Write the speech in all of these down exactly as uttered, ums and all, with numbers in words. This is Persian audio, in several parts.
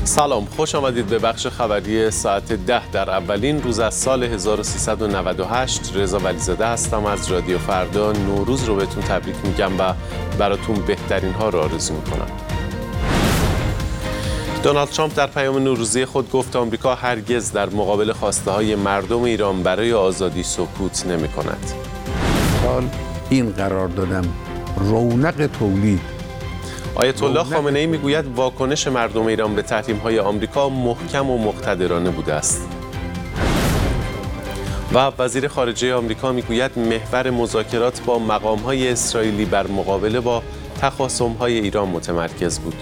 سلام، خوش آمدید به بخش خبری ساعت ده در اولین روز از سال هزار و سیصد و نود و هشت. رضا ولیزاده هستم از رادیو فردا. نوروز رو بهتون تبریک میگم و براتون بهترین ها رو آرزو میکنم. دونالد ترامپ در پیام نوروزی خود گفت آمریکا هرگز در مقابل خواسته های مردم ایران برای آزادی سکوت نمی کند. حال این قرار دادم رونق تولید. آیت الله خامنه ای میگوید واکنش مردم ایران به تحریم‌های آمریکا محکم و مقتدرانه بوده است. و وزیر خارجه آمریکا میگوید محور مذاکرات با مقام‌های اسرائیلی بر مقابله با تخاصم‌های ایران متمرکز بود.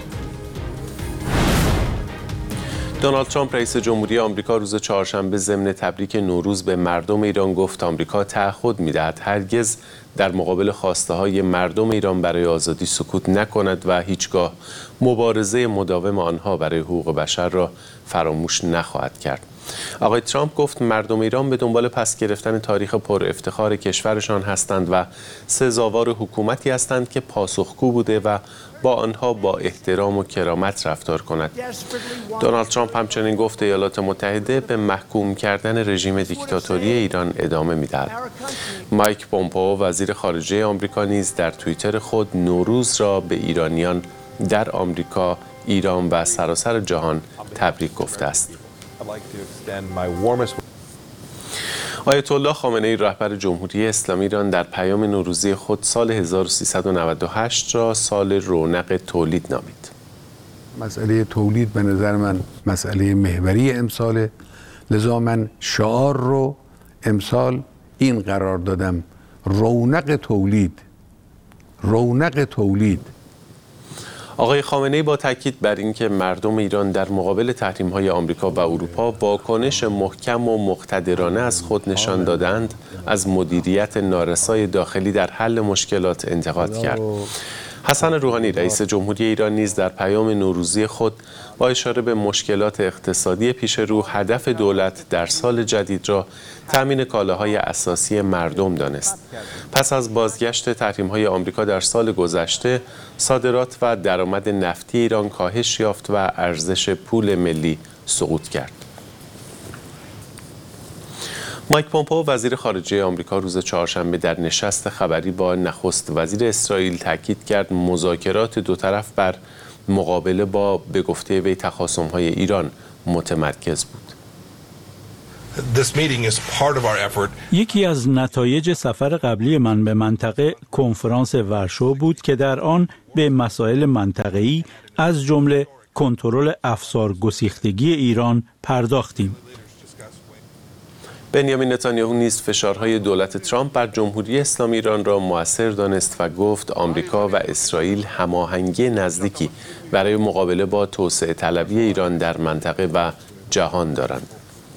دونالد ترامپ رئیس جمهوری آمریکا روز چهارشنبه ضمن تبریک نوروز به مردم ایران گفت آمریکا تعهد می‌دهد هرگز در مقابل خواسته‌های مردم ایران برای آزادی سکوت نکند و هیچگاه مبارزه مداوم آنها برای حقوق بشر را فراموش نخواهد کرد. آقای ترامپ گفت مردم ایران به دنبال پس گرفتن تاریخ پر افتخار کشورشان هستند و سزاوار حکومتی هستند که پاسخگو بوده و با آنها با احترام و کرامت رفتار کند. دونالد ترامپ همچنین گفت ایالات متحده به محکوم کردن رژیم دیکتاتوری ایران ادامه می‌دهد. مایک پومپئو وزیر خارجه آمریکا نیز در توییتر خود نوروز را به ایرانیان در آمریکا، ایران و سراسر جهان تبریک گفته است. آیت الله خامنه ای رهبر جمهوری اسلامی ایران در پیام نوروزی خود سال هزار و سیصد و نود و هشت را سال رونق تولید نامید. مسئله تولید به نظر من مسئله محوری امساله، لذا من شعار رو امسال این قرار دادم رونق تولید. رونق تولید. آقای خامنه ای با تاکید بر اینکه مردم ایران در مقابل تحریم‌های آمریکا و اروپا واکنش محکم و مقتدرانه از خود نشان دادند، از مدیریت نارسای داخلی در حل مشکلات انتقاد کرد. حسن روحانی رئیس جمهوری ایران نیز در پیام نوروزی خود با اشاره به مشکلات اقتصادی پیش رو هدف دولت در سال جدید را تامین کالاهای اساسی مردم دانست. پس از بازگشت تحریم‌های آمریکا در سال گذشته، صادرات و درآمد نفتی ایران کاهش یافت و ارزش پول ملی سقوط کرد. مایک پومپئو وزیر خارجه آمریکا روز چهارشنبه در نشست خبری با نخست وزیر اسرائیل تاکید کرد مذاکرات دو طرف بر مقابله با به گفته وی تخاصم‌های ایران متمرکز بود. یکی از نتایج سفر قبلی من به منطقه کنفرانس ورشو بود که در آن به مسائل منطقه‌ای از جمله کنترل افسار گسیختگی ایران پرداختیم. بنیامین نتانیاهو نیز فشارهای دولت ترامپ بر جمهوری اسلامی ایران را مؤثر دانست و گفت آمریکا و اسرائیل هماهنگی نزدیکی برای مقابله با توسعه طلبی ایران در منطقه و جهان دارند.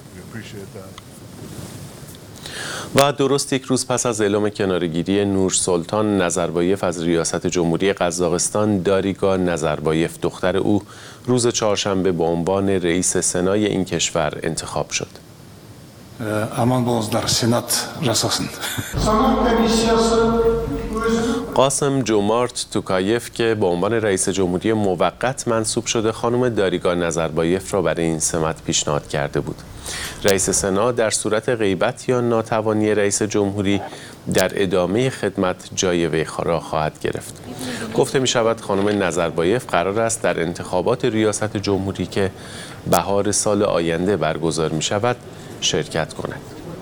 و درست یک روز پس از اعلام کناره‌گیری نورسلطان نظربایف از ریاست جمهوری قزاقستان، داریگا نظربایف دختر او روز چهارشنبه به عنوان رئیس سنای این کشور انتخاب شد. Aman boluzlar, senat rasasın. قاسم جومارت توکایف که به عنوان رئیس جمهوری موقت منصوب شده، خانم داریگا نظربایف را برای این سمت پیشنهاد کرده بود. رئیس سنا در صورت غیبت یا ناتوانی رئیس جمهوری در ادامه خدمت جای وی را خواهد گرفت. گفته می شود خانم نظربایف قرار است در انتخابات ریاست جمهوری که بهار سال آینده برگزار می شود شرکت کند.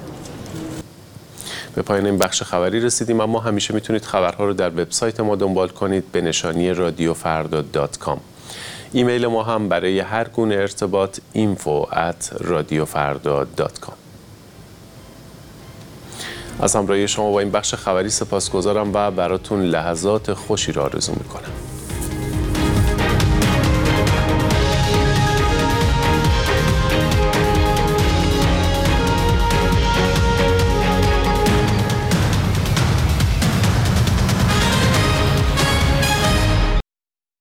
به پایان این بخش خبری رسیدیم، اما همیشه میتونید خبرها رو در وبسایت ما دنبال کنید به نشانی رادیو فردا دات کام. ایمیل ما هم برای هر گونه ارتباط اینفو ات رادیو فردا دات کام. از همراهی شما با این بخش خبری سپاسگزارم و براتون لحظات خوشی را آرزو میکنم.